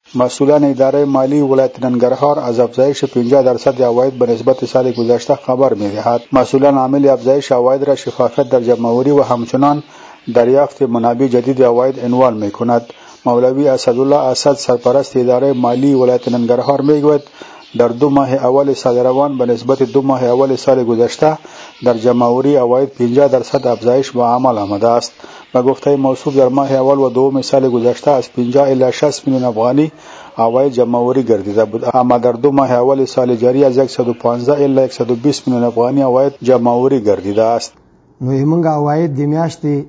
مسئولان اداره مالی ولایت ننگرهار از افزایش 50% عواید به نسبت سال گذشته خبر می‌دهند. مسئولان عامل افزایش عواید را شفافیت در جمع‌آوری و همچنان دریافت منابع جدید عواید عنوان می‌کند. مولوی اسدالله اسد سرپرست اداره مالی ولایت ننگرهار میگوید در 2 ماه اول سال روان به نسبت 2 ماه اول سال گذشته در جمع‌آوری عواید 50% افزایش به عمل آمده است. به گفته موصوف در ماه اول و دوم سال گذشته از 50 الی 60 میلیون افغانی عواید جمع‌آوری گردیده بود، اما در 2 ماه اول سال جاری از 115 الی 120 میلیون افغانی عواید جمع‌آوری گردیده است. نو موږ عواید د میاشتې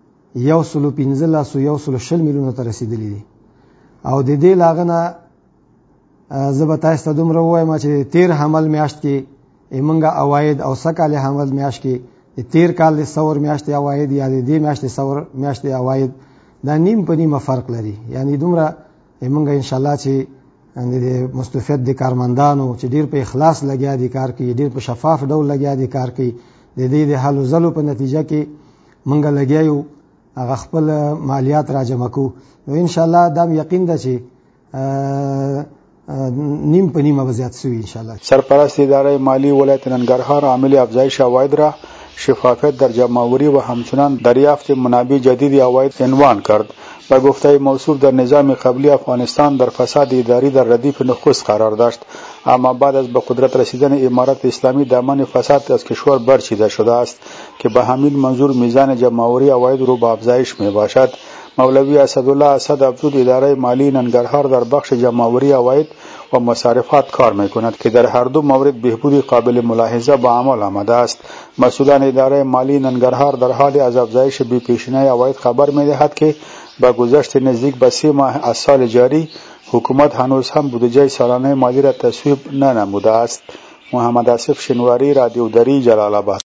115 میلیونه ته رسیدلی دي او د دې لاغنه زه به تاسو ته دومره ووایم چې تیر حمل میاشت کې موږ عواید او سکهال حمل میاشت کې د تیر کال د ثور میاشتې عواید یا د دې میاشتې ثور میاشتې عواید دا نیم په نیمه فرق لري. یعنی دومره موږ ان شاء الله چې د مستفید د کارمندانو چې ډیر په اخلاص لګیا دي کار کوي، ډیر په شفاف ډول لګیا دي کار کوي، د دې د حل زلو په نتیجه کې موږ لګیا یو هغه خپل مالیات را جمع کوو. نو ان شاء الله دا یقین ده چې نیم په نیمه وضعیت سوی ان شاء الله. سرپرست اداره مالی ولایت ننگرهار عامل افزایش عواید را شفافیت در جمع‌آوری و همچنان دریافت منابع جدید عواید عنوان کرد. به گفته موصوف در نظام قبلی افغانستان در فساد اداری در ردیف نخست قرار داشت، اما بعد از به قدرت رسیدن امارت اسلامی دامن فساد از کشور برچیده شده است که به همین منظور میزان جمع‌آوری عواید رو به افزایش می باشد. مولوی اسدالله اسد افزود اداره مالی ننگرهار در بخش جمع‌آوری عواید و مصارفات کار می‌کند که در هر دو مورد بهبود قابل ملاحظه به عمل آمده است. مسئولان اداره مالی ننگرهار در حال از افزایش بی‌پیشینه عواید خبر می‌دهند که با گذشت نزدیک به 3 ماه از سال جاری حکومت هنوز هم بودجه سالانه مالی را تصویب ننموده است. محمد آصف شنواری، رادیو دری، جلال آباد.